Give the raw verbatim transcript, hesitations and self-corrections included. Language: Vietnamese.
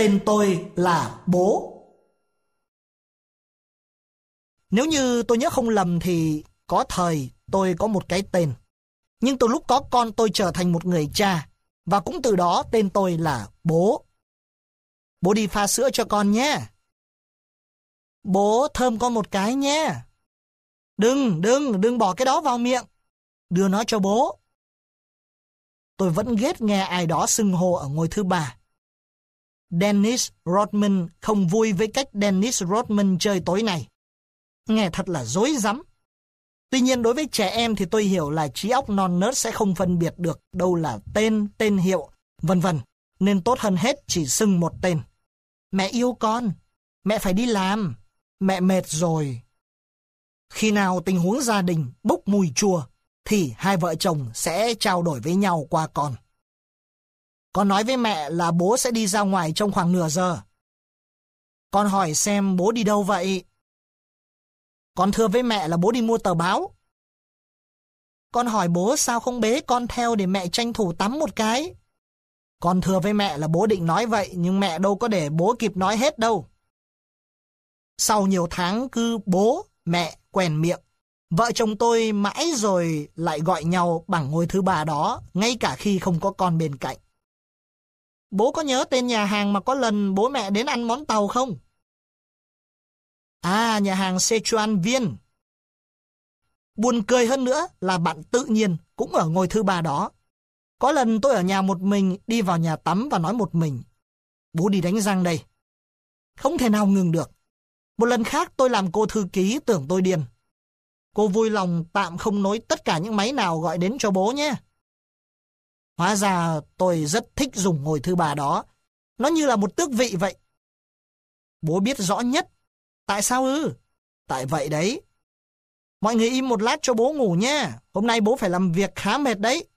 tên tôi là Bố. Nếu như tôi nhớ không lầm thì có thời tôi có một cái tên. Nhưng từ lúc có con tôi trở thành một người cha, và cũng từ đó tên tôi là Bố. Bố đi pha sữa cho con nhé. Bố thơm con một cái nhé. Đừng, đừng, đừng bỏ cái đó vào miệng. Đưa nó cho bố. Tôi vẫn ghét nghe ai đó xưng hô ở ngôi thứ ba. Dennis Rodman không vui với cách Dennis Rodman chơi tối nay. Nghe thật là rối rắm. Tuy nhiên đối với trẻ em thì tôi hiểu là trí óc non nớt sẽ không phân biệt được đâu là tên, tên hiệu, vân vân, nên tốt hơn hết chỉ xưng một tên. Mẹ yêu con, mẹ phải đi làm, mẹ mệt rồi. Khi nào tình huống gia đình bốc mùi chua thì hai vợ chồng sẽ trao đổi với nhau qua con. Con nói với mẹ là bố sẽ đi ra ngoài trong khoảng nửa giờ. Con hỏi xem bố đi đâu vậy? Con thưa với mẹ là bố đi mua tờ báo. Con hỏi bố sao không bế con theo để mẹ tranh thủ tắm một cái. Con thưa với mẹ là bố định nói vậy, nhưng mẹ đâu có để bố kịp nói hết đâu. Sau nhiều tháng cứ bố, mẹ quen miệng, vợ chồng tôi mãi rồi lại gọi nhau bằng ngôi thứ ba đó, ngay cả khi không có con bên cạnh. Bố có nhớ tên nhà hàng mà có lần bố mẹ đến ăn món tàu không? À, nhà hàng Sichuan Viên. Buồn cười hơn nữa là bạn tự nhiên cũng ở ngôi thứ ba đó. Có lần tôi ở nhà một mình, đi vào nhà tắm và nói một mình: bố đi đánh răng đây. Không thể nào ngừng được. Một lần khác tôi làm cô thư ký tưởng tôi điên. Cô vui lòng tạm không nối tất cả những máy nào gọi đến cho bố nhé. Hóa ra tôi rất thích dùng ngôi thứ ba đó. Nó như là một tước vị vậy. Bố biết rõ nhất. Tại sao ư? Tại vậy đấy. Mọi người im một lát cho bố ngủ nhé. Hôm nay bố phải làm việc khá mệt đấy.